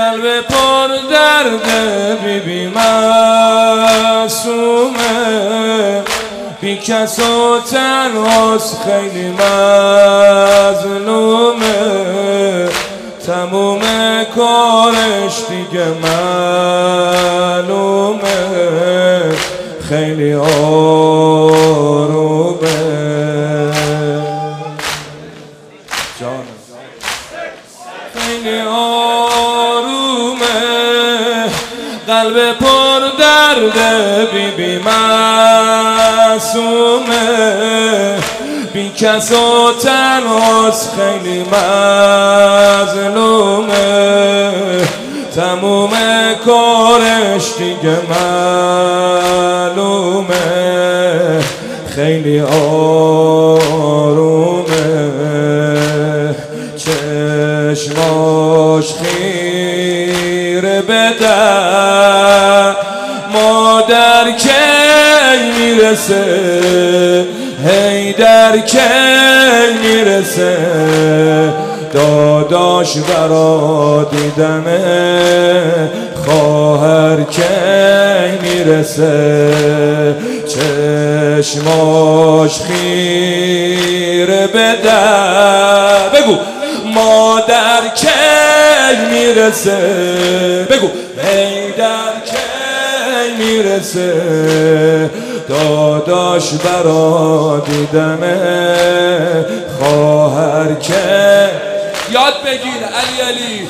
قلب پر درد بیبی معصومه، بی کس و تنهاست خیلی مظلومه، تموم کارش دیگه معلومه، خیلی آرومه. خیلی آرومه، قلب پر درد بیبی معصومه، بی کس و تنهاست خیلی مظلومه، تموم کارش دیگه معلومه، خیلی آرومه. چشماش خیره به در، مادر کی میرسه، حیدر کی میرسه، داداش برا دیدنه، خواهر کی میرسه. چشماش خیره به در، بگو مادر کی میرسه، بگو حیدر کی میرسه، داداش برا دیدنه، خواهر که یاد بگیر علی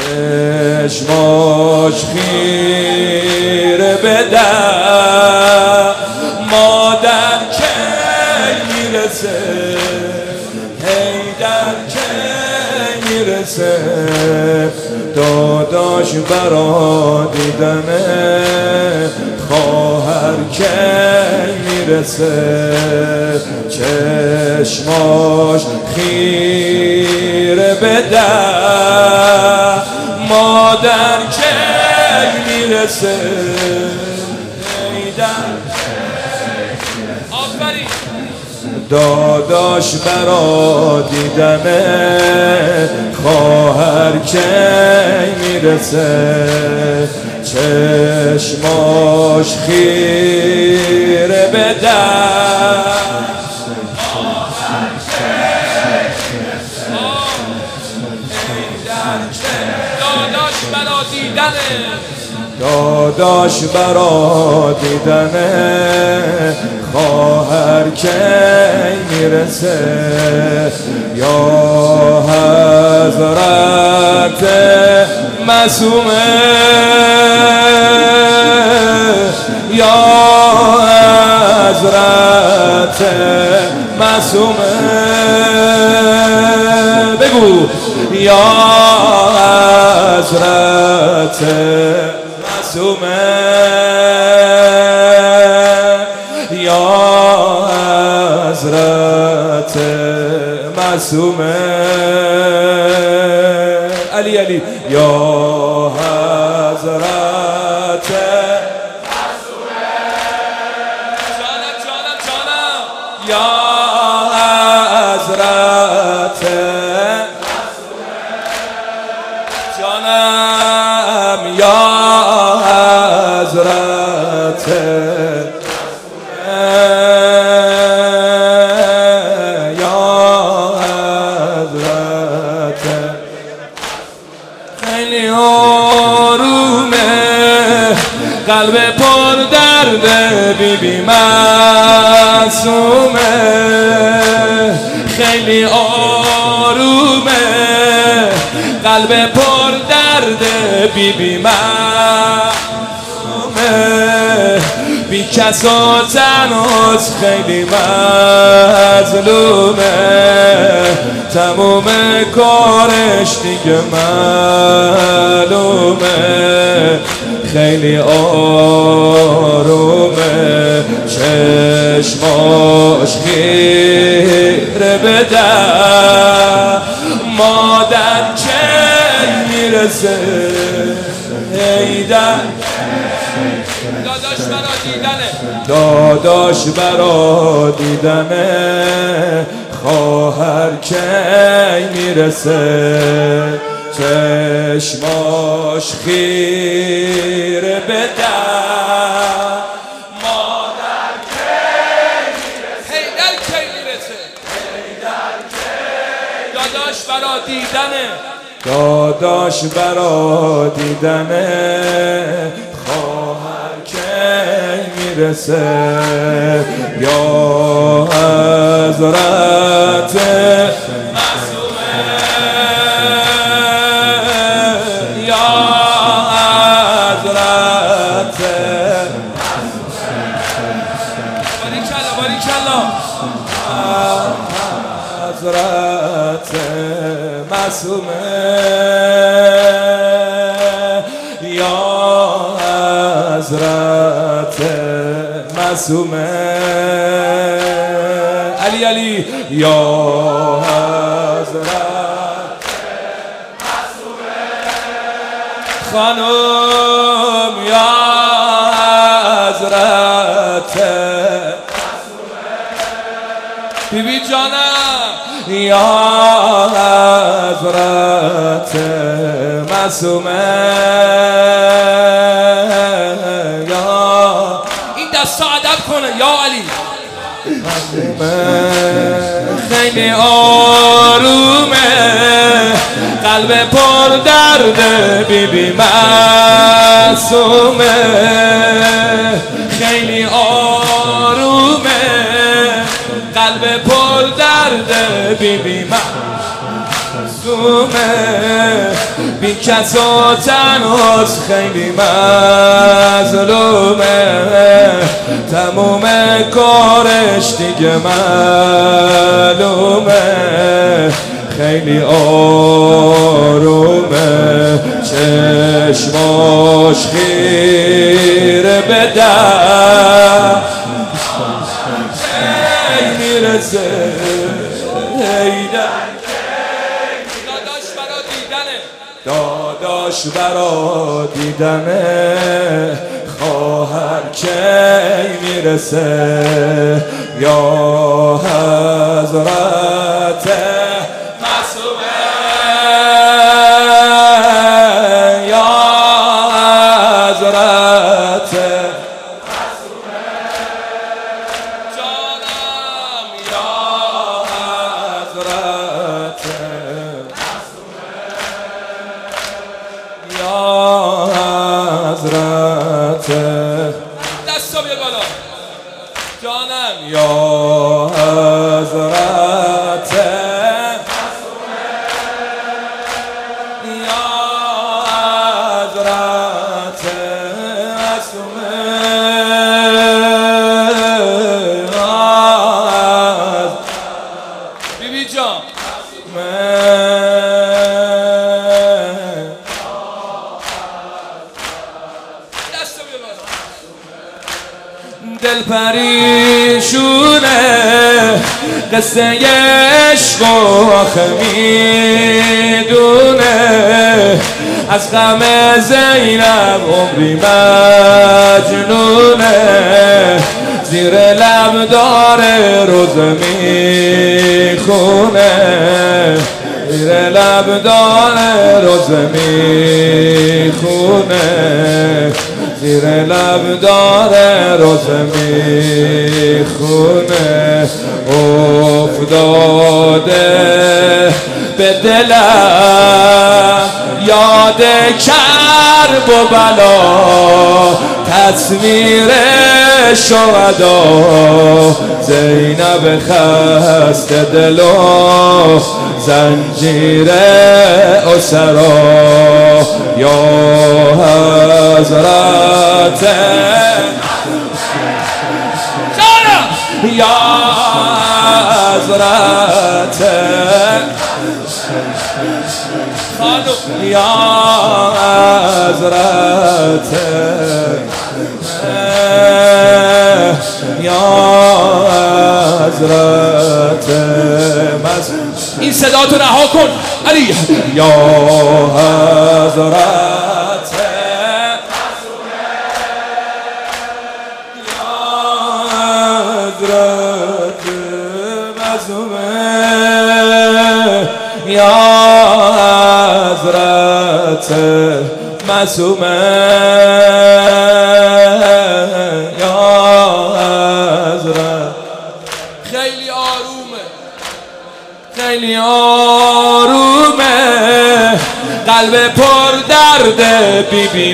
چشماش خیره به در، مادر کی میرسه، حیدر کی میرسه، داداش برا دیدنه، خواهر کی میرسه. چشماش خیره به در، مادر کی میرسه، آفرین، داداش برا دیدنه، خواهر کی میرسه. چشماش خیره به در، خواهر کی میرسه، داداش برا دیدنه، داداش برا دیدنه، خواهر کی میرسه. یا حضرت معصومه، یا حضرت معصومه، بگو یا حضرت معصومه، یا حضرت معصومه، علی یا حضرت معصومه، جانم یا حضرت معصومه، جانم یا حضرت قلب پر درد بیبی معصومه، خیلی آرومه، قلب پر درد بیبی معصومه، بی کس و تنهاست خیلی مظلومه، تموم کارش دیگه معلومه، خیلی آرومه. چشماش خیره به در، مادر کی میرسه، حیدر داداش برا دیدنه، داداش برا دیدنه، خواهر کی میرسه. چشماش خیره بدن مادر کی میرسه حیدر کی میرسه حیدر کی داداش برا دیدنه داداش برا دیدنه خواهر کی میرسه یا حضرت حضرت معصومه یا حضرت معصومه علی علی یا حضرت معصومه خانم یا حضرت بی بی جانم یا حضرت معصومه یا این دستا ادب کنه یا علی خیلی آرومه قلب پر درد بی بی معصومه خیلی آرومه قلب پر درد بی بی معصومه بی کس و تنهاست خیلی مظلومه تموم کارش دیگه معلومه خیلی آرومه چشماش خیره بدن میرسه حیدر داداش برا دیدنه داداش برا دیدنه خواهر کی میرسه یا حضرت معصومه یا حضرت دستا بیا بالا جانم یا حضرت یا حضرت معصومه بی بی جان دل پریشونه قصه عشق و آخه میدونه از غم زینب عمری مجنونه زیر لب داره روزه میخونه زیر لب داره روزه میخونه زیر لب داره روزه میخونه افتاده به دلم یاد کرب و بلا تصویر شهدا زینب خسته دل و زنجیر اسرا یا حضرت یا حضرت خانم یا حضرت یا حضرت این صدا تو رها کن علی یا حضرت یا حضرت معصومه یا حضرت معصومه یا حضرت. خیلی آرومه خیلی آرومه قلب پر درد بی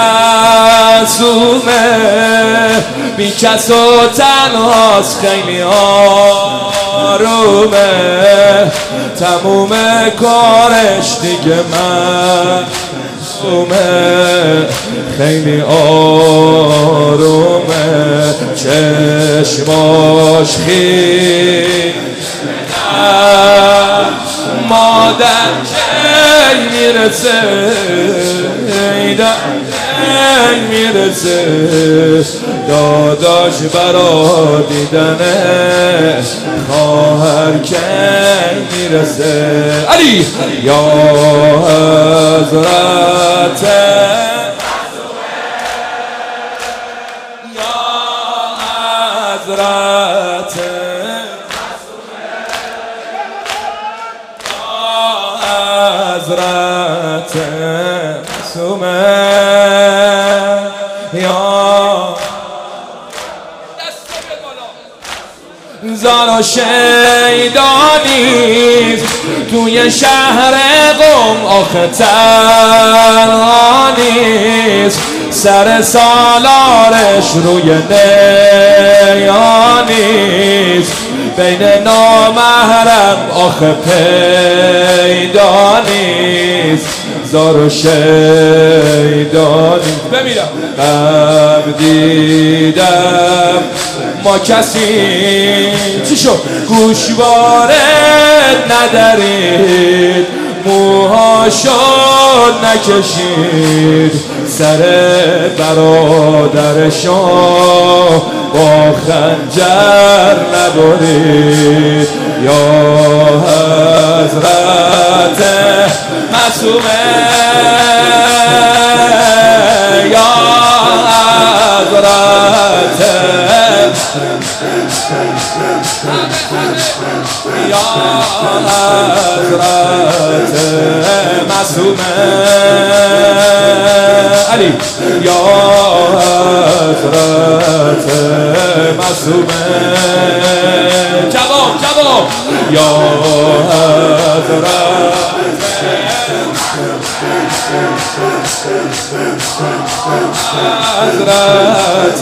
معصومه بی کس و تنهاست خیلی آرومه تموم کارش دیگه معصومه خیلی آرومه چشماش خیلی مادر کی میرسه کی میرسه داداش برا دیدنه خواهر کی میرسه علی یا حضرت یا حضرت حضرت معصومه یا زار و شیدانیست توی شهر قم آخه تنهانیست سر سالارش روی نیانیست بین نامحرم آخه پیدا نیست زار و شیدانی بمیرم قبل دیدم ما کسی چی شد گوشوارت ندارید موهاشو نکشید سر برادرشو با خنجر نبرید یا حضرت معصومه یا حضرت یا حضرت معصومه علی یا حضرت معصومه جواب جواب یا حضرت حضرت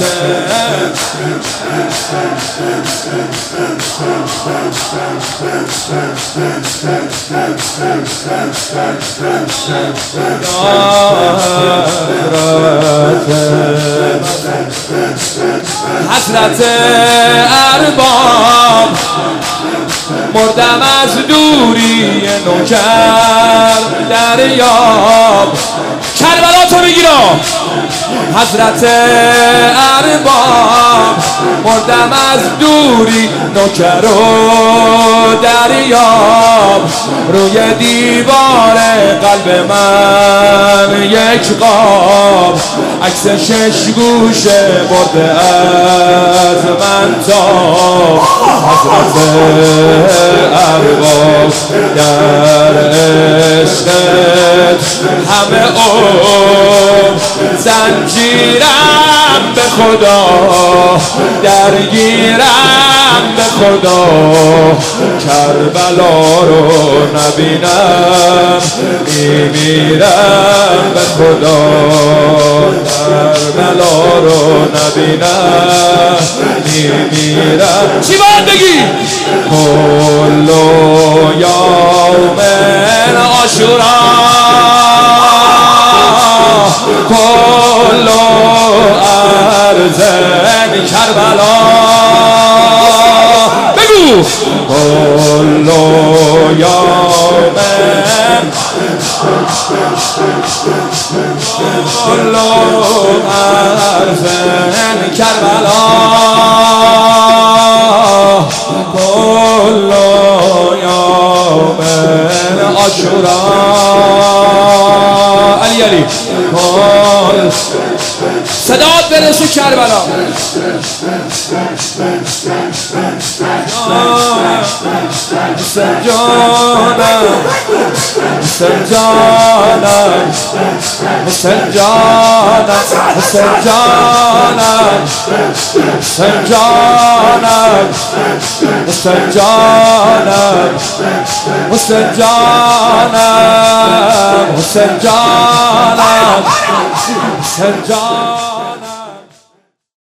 حضرت ارباب مردم از دوری نوکر دریاب کربلا تو بگیرم حضرت ارباب مردم از دوری نوکر و دریاب روی دیوار قلب من یک قاب عکس شش گوشه برده از من تا حضرت ارباب در عشقت همه زنجیرم به خدا درگیرم به خدا کربلا رو نبینم میمیرم به خدا کربلا رو نبینم میمیرم چی باید بگی؟ کل یوم عاشورا کل ارزن کربلا بگو کل یوم کل ارزن کربلا کل یوم عاشورا علی علی کل صدات برسه کربلا حسین جانم حسین جانم حسین جانم حسین جانم حسین جانم حسین جانم حسین جانم حسین جانم